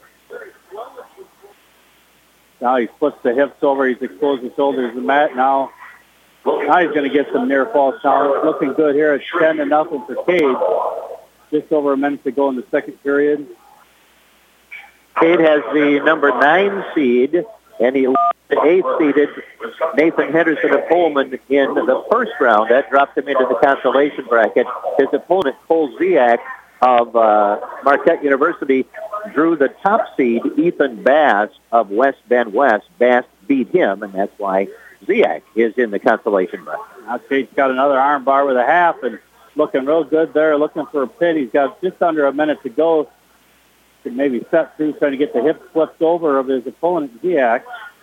Now he flips the hips over. He's exposed the shoulders to the mat. Now he's going to get some near fall challenge. Looking good here at 10-0 for Cade. Just over a minute to go in the second period. Cade has the number 9 seed, and he lost the 8th seeded Nathan Henderson of Pullman in the first round. That dropped him into the consolation bracket. His opponent, Cole Ziak of Marquette University, drew the top seed, Ethan Bass of West Bend West. Bass beat him, and that's why Ziak is in the consolation bracket. Now Cade's got another arm bar with a half, and looking real good there, looking for a pin. He's got just under a minute to go. Could maybe set through, trying to get the hips flipped over of his opponent, Ziak.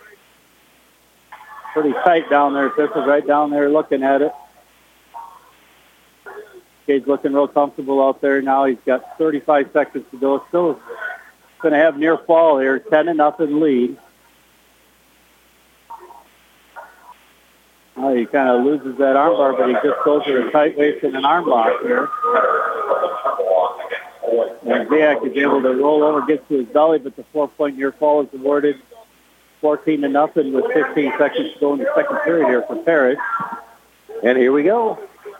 Pretty tight down there. Fisher's right down there looking at it. Cade's looking real comfortable out there now. He's got 35 seconds to go. Still going to have near fall here, 10-0 lead. Oh, he kind of loses that arm bar, but he just goes to a tight waist and an arm lock here. And Ziak is able to roll over, get to his belly, but the 4-point near fall is awarded 14-0 with 15 seconds to go in the second period here for Parrish. And here we go.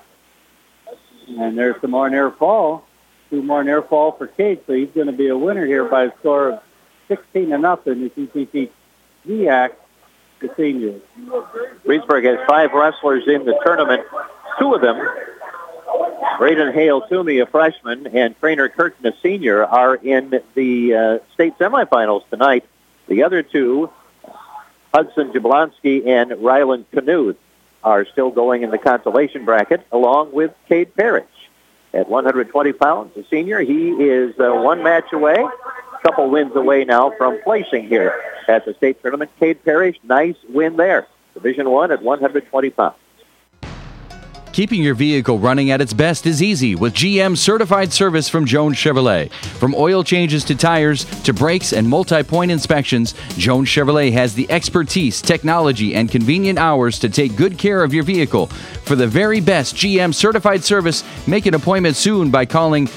And there's some more near fall. 2 more near fall for Cade, so he's going to be a winner here by a score of 16-0 if he beats Ziak, the senior. Reedsburg has 5 wrestlers in the tournament. 2 of them, Braden Hale Toomey, a freshman, and Trainer Curtin, a senior, are in the state semifinals tonight. The other 2, Hudson Jablonski and Ryland Knuth, are still going in the consolation bracket, along with Cade Parrish. At 120 pounds, the senior, he is 1 match away, a couple wins away now from placing here at the state tournament. Cade Parrish, nice win there. Division I at 120 pounds. Keeping your vehicle running at its best is easy with GM certified service from Jones Chevrolet. From oil changes to tires to brakes and multi-point inspections, Jones Chevrolet has the expertise, technology, and convenient hours to take good care of your vehicle. For the very best GM certified service, make an appointment soon by calling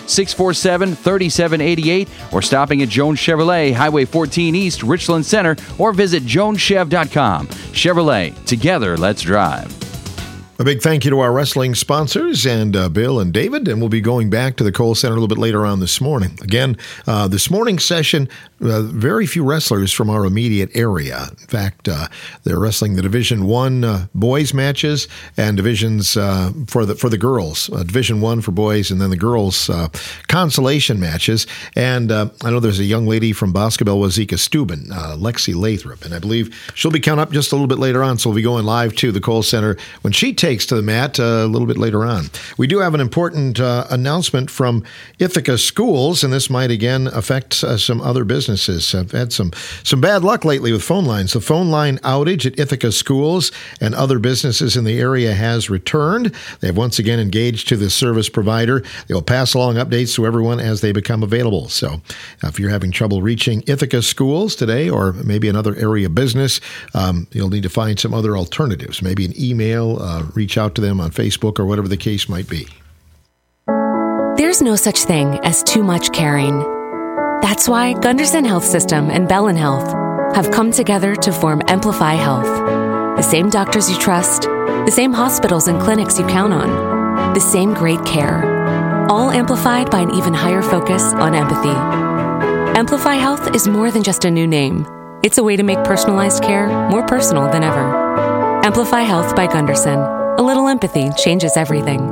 647-3788 or stopping at Jones Chevrolet, Highway 14 East, Richland Center, or visit joneschev.com. Chevrolet, together, let's drive. A big thank you to our wrestling sponsors, and Bill and David, and we'll be going back to the Kohl Center a little bit later on this morning. Again, this morning's session, very few wrestlers from our immediate area. In fact, they're wrestling the Division I boys matches and divisions for the girls. Division I for boys, and then the girls consolation matches. And I know there's a young lady from Boscobel, Wazeeka Steuben, Lexi Lathrop, and I believe she'll be coming up just a little bit later on, so we'll be going live to the Kohl Center when she takes to the mat a little bit later on. We do have an important announcement from Ithaca Schools, and this might again affect some other businesses. I've had some bad luck lately with phone lines. The phone line outage at Ithaca Schools and other businesses in the area has returned. They have once again engaged to the service provider. They will pass along updates to everyone as they become available. So if you're having trouble reaching Ithaca Schools today, or maybe another area business, you'll need to find some other alternatives, maybe an email, reach out to them on Facebook or whatever the case might be. There's no such thing as too much caring. That's why Gunderson Health System and Bellin Health have come together to form Amplify Health. The same doctors you trust, the same hospitals and clinics you count on, the same great care, all amplified by an even higher focus on empathy. Amplify Health is more than just a new name. It's a way to make personalized care more personal than ever. Amplify Health by Gunderson. A little empathy changes everything.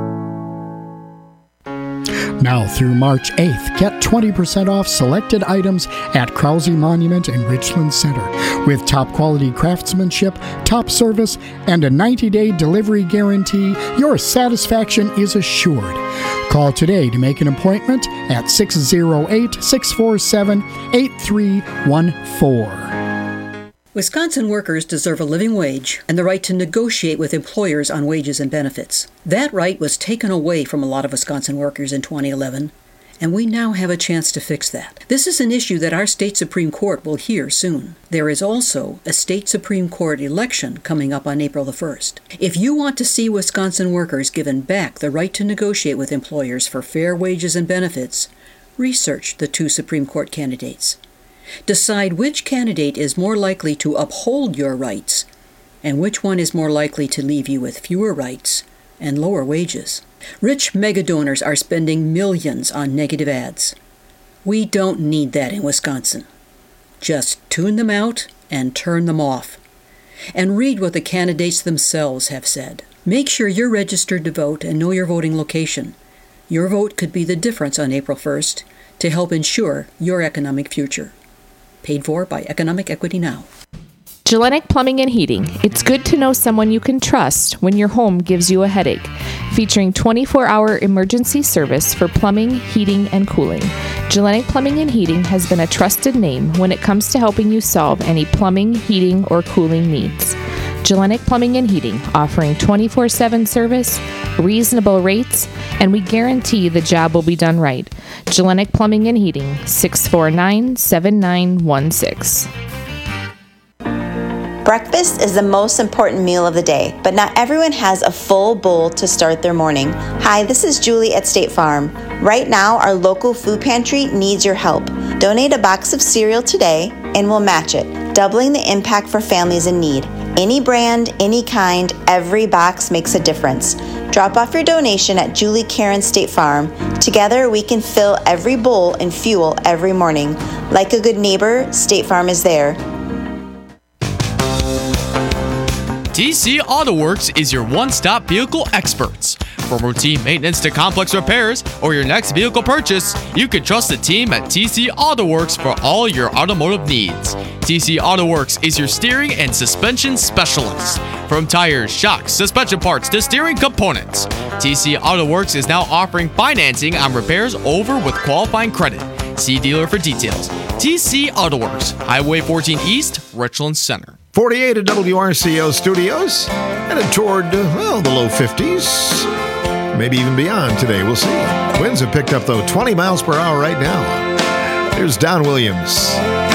Now through March 8th, get 20% off selected items at Krause Monument in Richland Center. With top quality craftsmanship, top service, and a 90-day delivery guarantee, your satisfaction is assured. Call today to make an appointment at 608-647-8314. Wisconsin workers deserve a living wage and the right to negotiate with employers on wages and benefits. That right was taken away from a lot of Wisconsin workers in 2011, and we now have a chance to fix that. This is an issue that our state Supreme Court will hear soon. There is also a state Supreme Court election coming up on April the 1st. If you want to see Wisconsin workers given back the right to negotiate with employers for fair wages and benefits, research the 2 Supreme Court candidates. Decide which candidate is more likely to uphold your rights and which one is more likely to leave you with fewer rights and lower wages. Rich megadonors are spending millions on negative ads. We don't need that in Wisconsin. Just tune them out and turn them off. And read what the candidates themselves have said. Make sure you're registered to vote and know your voting location. Your vote could be the difference on April 1st to help ensure your economic future. Paid for by Economic Equity Now. Gellenic Plumbing and Heating. It's good to know someone you can trust when your home gives you a headache. Featuring 24-hour emergency service for plumbing, heating, and cooling. Gellenic Plumbing and Heating has been a trusted name when it comes to helping you solve any plumbing, heating, or cooling needs. Gellenic Plumbing and Heating, offering 24/7 service, reasonable rates, and we guarantee the job will be done right. Gellenic Plumbing and Heating, 649-7916. Breakfast is the most important meal of the day, but not everyone has a full bowl to start their morning. Hi, this is Julie at State Farm. Right now, our local food pantry needs your help. Donate a box of cereal today, and we'll match it, doubling the impact for families in need. Any brand, any kind, every box makes a difference. Drop off your donation at Julie Karen State Farm. Together, we can fill every bowl and fuel every morning. Like a good neighbor, State Farm is there. TC Auto Works is your one-stop vehicle experts. From routine maintenance to complex repairs or your next vehicle purchase, you can trust the team at TC Auto Works for all your automotive needs. TC Auto Works is your steering and suspension specialist. From tires, shocks, suspension parts to steering components, TC Auto Works is now offering financing on repairs over with qualifying credit. See dealer for details. TC Auto Works, Highway 14 East, Richland Center. 48 at WRCO Studios, headed toward, the low 50s. Maybe even beyond today. We'll see. Winds have picked up, though, 20 miles per hour right now. Here's Don Williams.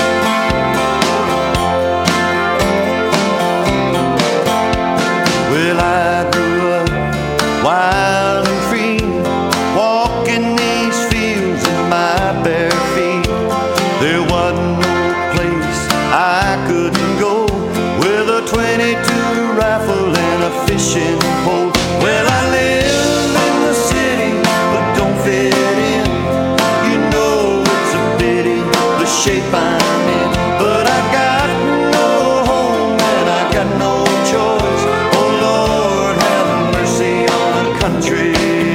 Well, I grew up wild and free, walking these fields in my bare feet. There wasn't no place I couldn't go with a 22 rifle and a fishing pole. Well, I live in the city, but don't fit in. You know it's a pity, the shape I'm in. But I got no home and I got no choice. Oh Lord, have mercy on a country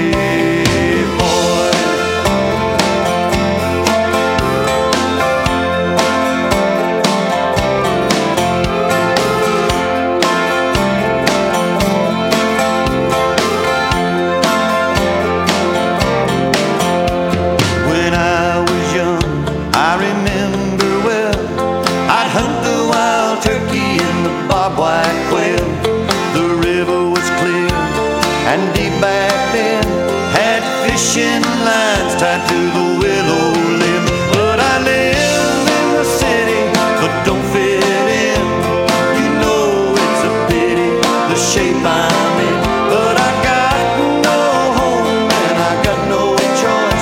fishing lines tied to the willow limb. But I live in the city, but don't fit in. You know it's a pity, the shape I'm in. But I got no home and I got no choice.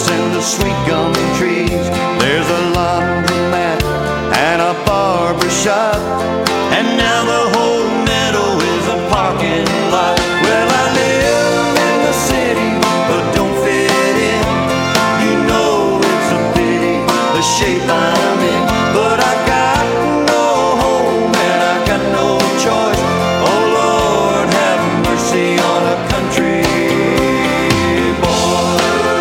grass and the sweet gummy trees. There's a laundromat and a barber shop, and now the whole meadow is a parking lot. Well, I live in the city but don't fit in. You know it's a pity the shape I'm in, but I got no home and I got no choice. Oh Lord, have mercy on a country boy.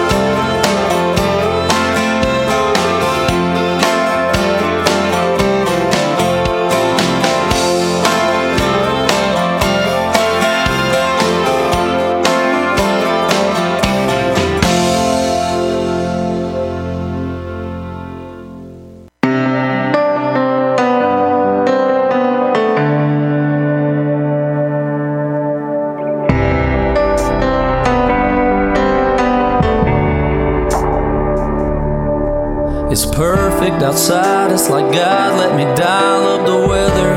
It's perfect outside, it's like God let me dial up the weather.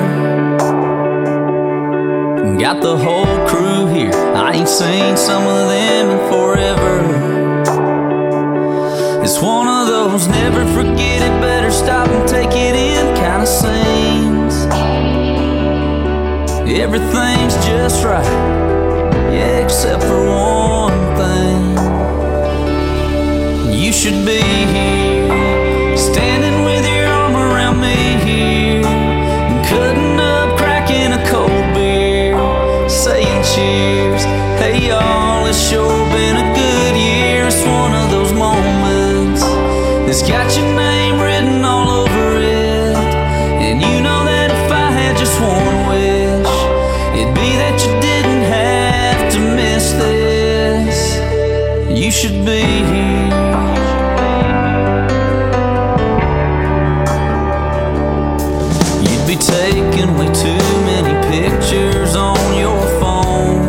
Got the whole crew here, I ain't seen some of them in forever. It's one of those never forget it, better stop and take it in kind of scenes. Everything's just right, yeah, except for one thing. You should be here, standing with your arm around me here, cutting up, cracking a cold beer, saying cheers. Hey y'all, it's sure been a good year. It's one of those moments that's got your name written all over it. And you know that if I had just one wish, it'd be that you didn't have to miss this. You should be here. Be taking way too many pictures on your phone,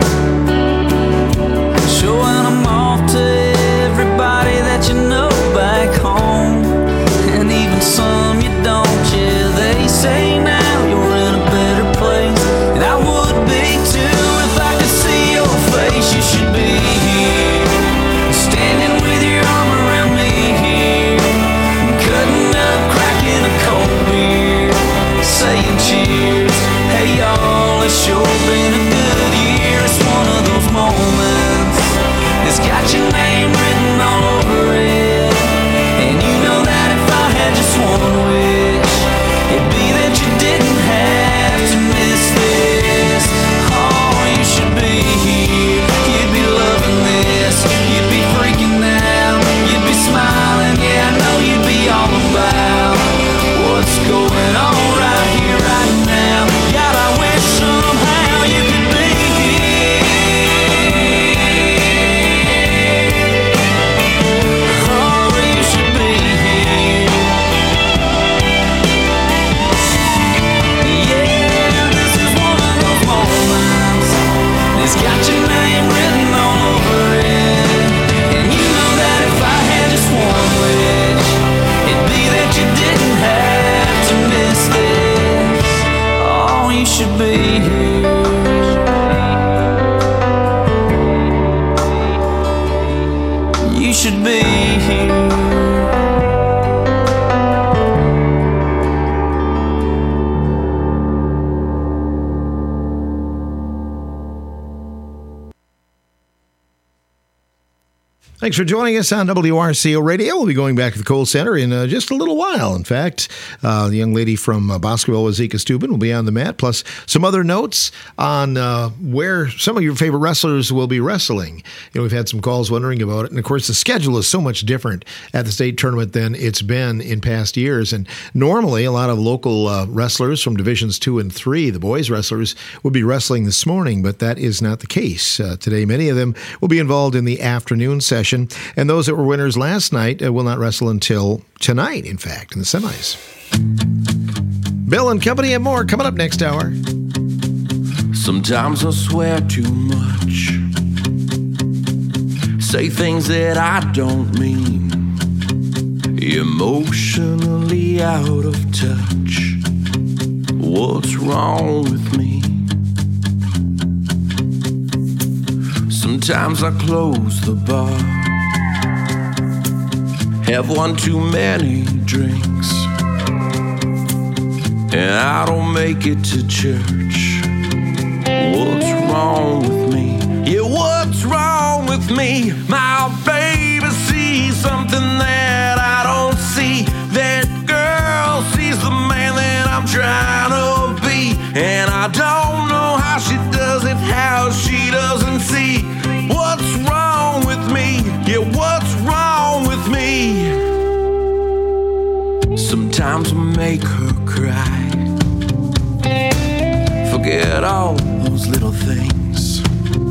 showing them off to everybody that you know back home, and even some you don't. Yeah, they say now you're in a better place, and I would be too if I could see your face. You should be here, standing with your arm around me here, cutting up, cracking a cold beer, saying cheers. Hey y'all, it's sure been a good year. It's one of those moments that's got your name written all over it. And you know that if I had just one wish, it'd be that you didn't have to miss this. Oh, you should be here, you'd be loving this, you'd be freaking out, you'd be smiling. Yeah, I know you'd be all about what's going on right here, right now. God, I wish somehow you could be here. Oh, you should be here. Yeah, this is one of those moments that's got your name written all over it. And you know that if I had just one wish, it'd be that you didn't have to miss this. Oh, you should be here. You should be here. Thanks for joining us on WRCO Radio. We'll be going back to the Kohl Center in just a little while. In fact, the young lady from basketball, Zika Stubin, will be on the mat, plus some other notes on where some of your favorite wrestlers will be wrestling. You know, we've had some calls wondering about it. And, of course, the schedule is so much different at the state tournament than it's been in past years. And normally, a lot of local wrestlers from Divisions 2 and 3, the boys wrestlers, would be wrestling this morning, but that is not the case. Today, many of them will be involved in the afternoon session. And those that were winners last night will not wrestle until tonight, in fact, in the semis. Bill and Company and more coming up next hour. Sometimes I swear too much, say things that I don't mean, emotionally out of touch. What's wrong with me? Sometimes I close the bar, have one too many drinks, and I don't make it to church. What's wrong with me? Yeah, what's wrong with me? My baby sees something that I don't see. That girl sees the man that I'm trying to be, and I don't know how she does it, how she doesn't see. What's wrong with me? Yeah, what's wrong with me? Sometimes I make her cry, forget all those little things.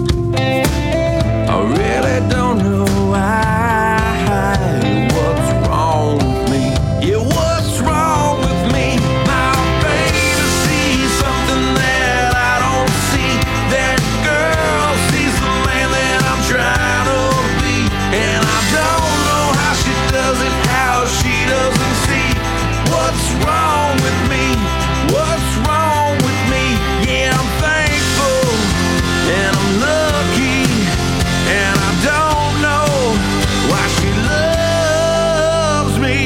I really don't know why. What's wrong with me? Yeah, what's wrong with me? My baby sees something that I don't see. That girl sees the man that I'm trying to be, and I don't know how she does it, how she doesn't see. What's wrong with me? What's wrong with me? Yeah, I'm thankful and I'm lucky, and I don't know why she loves me.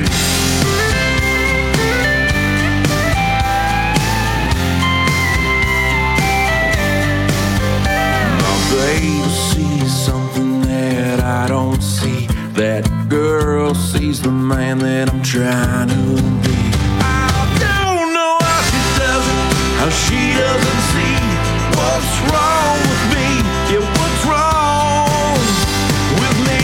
My baby sees something that I don't see. That girl sees the man that I'm trying to be. I don't know how she does it, how she doesn't see. What's wrong with me? Yeah, what's wrong with me?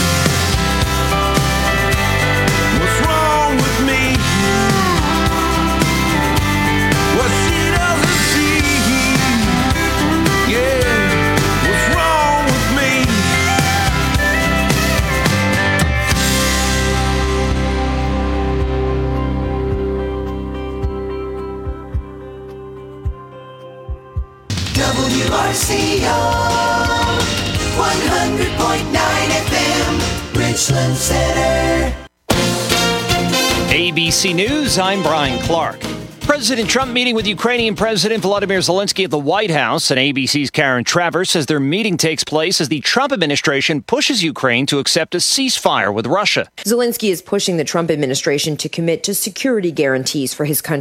What's wrong with me? What she doesn't see. Yeah, what's wrong with me? WRCO 100.9 FM, Richland Center. ABC News, I'm Brian Clark. President Trump meeting with Ukrainian President Volodymyr Zelensky at the White House, and ABC's Karen Travers says their meeting takes place as the Trump administration pushes Ukraine to accept a ceasefire with Russia. Zelensky is pushing the Trump administration to commit to security guarantees for his country.